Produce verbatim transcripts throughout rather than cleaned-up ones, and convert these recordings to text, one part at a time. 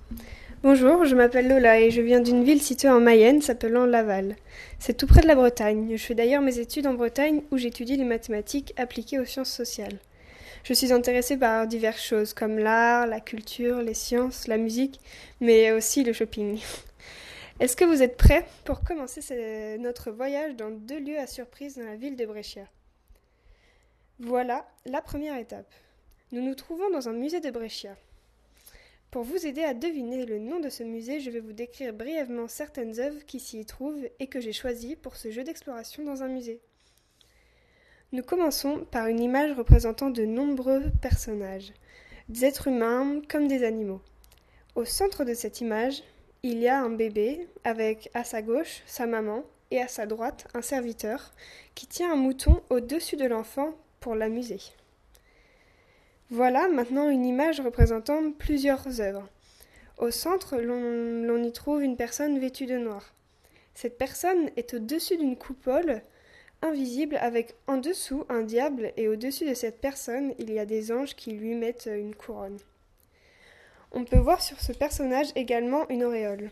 Bonjour, je m'appelle Lola et je viens d'une ville située en Mayenne s'appelant Laval. C'est tout près de la Bretagne. Je fais d'ailleurs mes études en Bretagne où j'étudie les mathématiques appliquées aux sciences sociales. Je suis intéressée par diverses choses comme l'art, la culture, les sciences, la musique, mais aussi le shopping. Est-ce que vous êtes prêts pour commencer ce- notre voyage dans deux lieux à surprise dans la ville de Brescia? Voilà la première étape. Nous nous trouvons dans un musée de Brescia. Pour vous aider à deviner le nom de ce musée, je vais vous décrire brièvement certaines œuvres qui s'y trouvent et que j'ai choisies pour ce jeu d'exploration dans un musée. Nous commençons par une image représentant de nombreux personnages, des êtres humains comme des animaux. Au centre de cette image, il y a un bébé avec à sa gauche sa maman et à sa droite un serviteur qui tient un mouton au-dessus de l'enfant pour l'amuser. Voilà maintenant une image représentant plusieurs œuvres. Au centre, l'on, l'on y trouve une personne vêtue de noir. Cette personne est au-dessus d'une coupole invisible avec en dessous un diable et au-dessus de cette personne, il y a des anges qui lui mettent une couronne. On peut voir sur ce personnage également une auréole.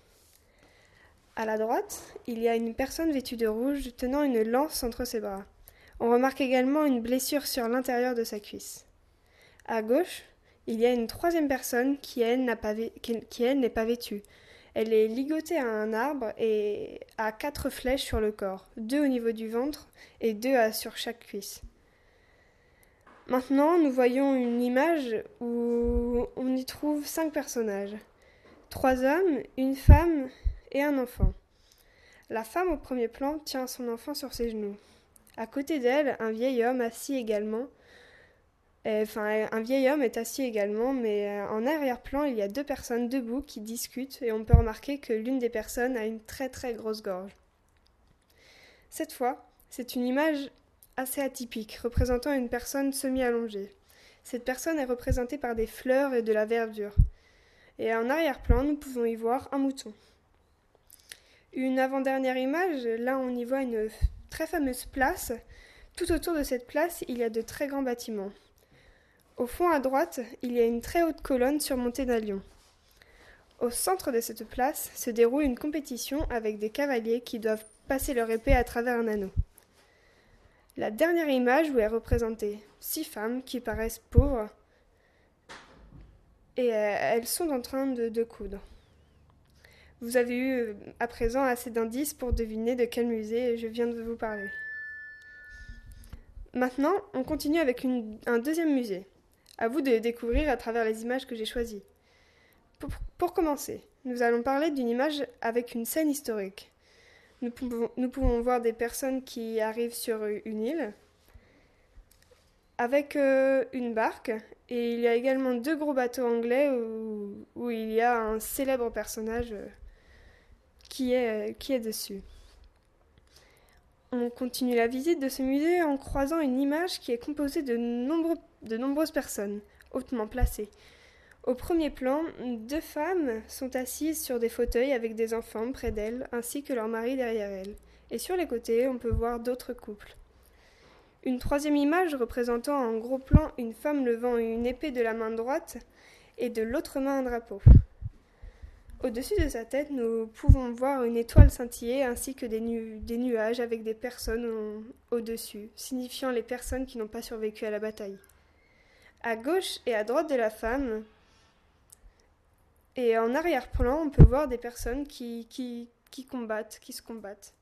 À la droite, il y a une personne vêtue de rouge tenant une lance entre ses bras. On remarque également une blessure sur l'intérieur de sa cuisse. À gauche, il y a une troisième personne qui, elle, n'a pas vé- qui, qui, elle, n'est pas vêtue. Elle est ligotée à un arbre et a quatre flèches sur le corps, deux au niveau du ventre et deux à- sur chaque cuisse. Maintenant, nous voyons une image où on y trouve cinq personnages. Trois hommes, une femme et un enfant. La femme au premier plan tient son enfant sur ses genoux. À côté d'elle, un vieil homme assis également. Enfin, un vieil homme est assis également, mais euh, en arrière-plan, il y a deux personnes debout qui discutent et on peut remarquer que l'une des personnes a une très très grosse gorge. Cette fois, c'est une image assez atypique, représentant une personne semi-allongée. Cette personne est représentée par des fleurs et de la verdure. Et en arrière-plan, nous pouvons y voir un mouton. Une avant-dernière image, là on y voit une très fameuse place. Tout autour de cette place, il y a de très grands bâtiments. Au fond à droite, il y a une très haute colonne surmontée d'un lion. Au centre de cette place se déroule une compétition avec des cavaliers qui doivent passer leur épée à travers un anneau. La dernière image où est représentée six femmes qui paraissent pauvres et euh, elles sont en train de, de coudre. Vous avez eu à présent assez d'indices pour deviner de quel musée je viens de vous parler. Maintenant, on continue avec une, un deuxième musée. À vous de découvrir à travers les images que j'ai choisies. Pour, pour commencer, nous allons parler d'une image avec une scène historique. Nous pouvons, nous pouvons voir des personnes qui arrivent sur une île avec euh, une barque et il y a également deux gros bateaux anglais où, où il y a un célèbre personnage euh, qui, est, euh, qui est dessus. On continue la visite de ce musée en croisant une image qui est composée de, nombreux, de nombreuses personnes, hautement placées. Au premier plan, deux femmes sont assises sur des fauteuils avec des enfants près d'elles, ainsi que leur mari derrière elles. Et sur les côtés, on peut voir d'autres couples. Une troisième image représentant en gros plan une femme levant une épée de la main droite et de l'autre main un drapeau. Au-dessus de sa tête, nous pouvons voir une étoile scintiller ainsi que des, nu- des nuages avec des personnes en- au-dessus, signifiant les personnes qui n'ont pas survécu à la bataille. À gauche et à droite de la femme, et en arrière-plan, on peut voir des personnes qui, qui, qui combattent, qui se combattent.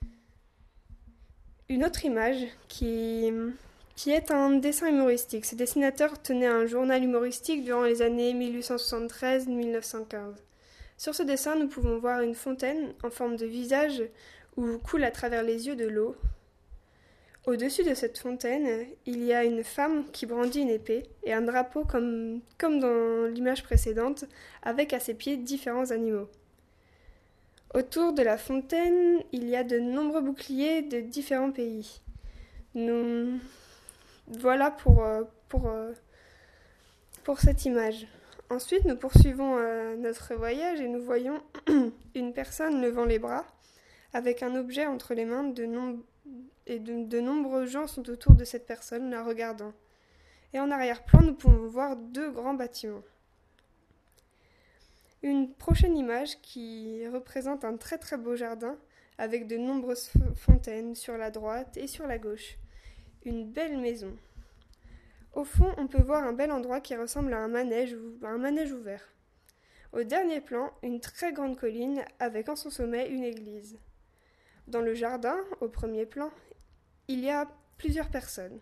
Une autre image qui, qui est un dessin humoristique. Ce dessinateur tenait un journal humoristique durant les années mille huit cent soixante-treize à mille neuf cent quinze. Sur ce dessin, nous pouvons voir une fontaine en forme de visage où coule à travers les yeux de l'eau. Au-dessus de cette fontaine, il y a une femme qui brandit une épée et un drapeau comme, comme dans l'image précédente, avec à ses pieds différents animaux. Autour de la fontaine, il y a de nombreux boucliers de différents pays. Nous... Voilà pour, euh, pour, euh, pour cette image. Ensuite, nous poursuivons euh, notre voyage et nous voyons une personne levant les bras avec un objet entre les mains de nom- et de, de nombreux gens sont autour de cette personne la regardant. Et en arrière-plan, nous pouvons voir deux grands bâtiments. Une prochaine image qui représente un très très beau jardin avec de nombreuses f- fontaines sur la droite et sur la gauche. Une belle maison. Au fond, on peut voir un bel endroit qui ressemble à un manège, ou- à un manège ouvert. Au dernier plan, une très grande colline avec en son sommet une église. Dans le jardin, au premier plan, il y a plusieurs personnes.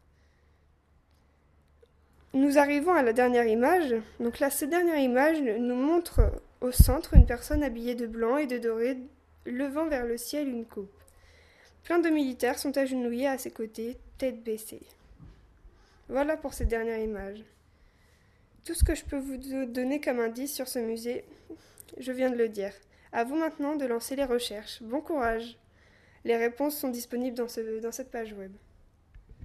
Nous arrivons à la dernière image. Donc là, cette dernière image nous montre au centre une personne habillée de blanc et de doré, levant vers le ciel une coupe. Plein de militaires sont agenouillés à ses côtés, tête baissée. Voilà pour cette dernière image. Tout ce que je peux vous donner comme indice sur ce musée, je viens de le dire. À vous maintenant de lancer les recherches. Bon courage. Les réponses sont disponibles dans, ce, dans cette page web.